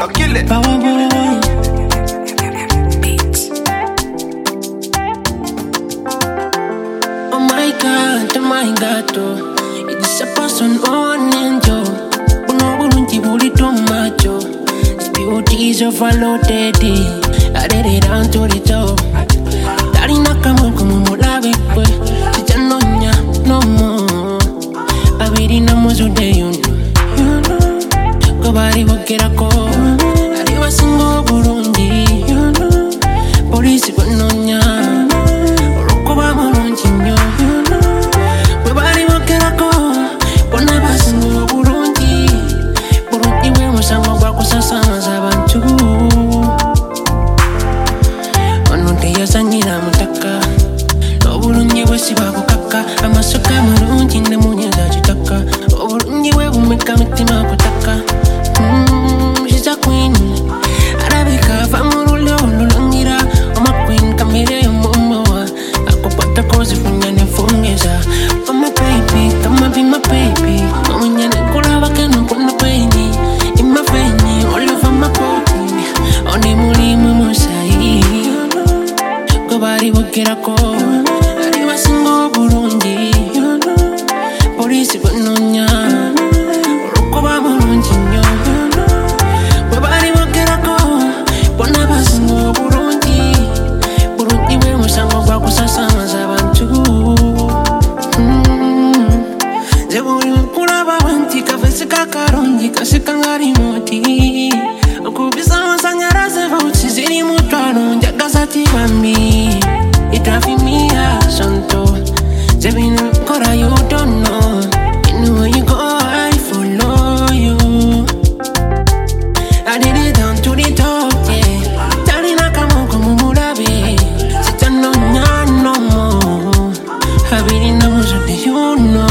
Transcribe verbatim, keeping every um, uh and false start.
kill it. Power boy. Oh my God, oh my God, oh. It's a person on angel. Uno bulungi buli tomato. Beauties of a low daddy. I did it down to the top. Darina kama como mulabe kwe. Chanonya no more. Abiri na mozude yuno. Kobari wakera ko. Ariwa singo burundi. Polisi kononya. Orokoba mulungi nyo. Kobari wakera ko. Bona basingo burundi. Burundi we musango gwa kusasanza abantu. Sanyira mutaka obulungi bwesiba kukaka amasoka mulungi ne munyeza kitaka obulungi bwe bumeka mitima kutaka mm, she's a queen arabika famulule olulangira oma queen kamere yomomoa akupata kozi funya nefungeza oma baby kama be my baby omunyane kulaba keno kuna paini ima feni all over my body oni mulimu musai Kobari wakera ko Ariwa singo burundi Polisi kononya Orokoba mulungi nyo Kobari wakera ko Bona basingo burundi Burundi we musango gwa kusasanza abantu Zebuli mkulaba banti kafesi kakarongi kasika ngari moti Okubisa masanyaraze vauchi ziri mutwano Njagasati bambi It driving me a santo Zebina kora you don't know Anywhere you go I follow you I did it down to the top, yeah Tarina kamo komu murabe Sitano nya no more Habiri na muzo de you know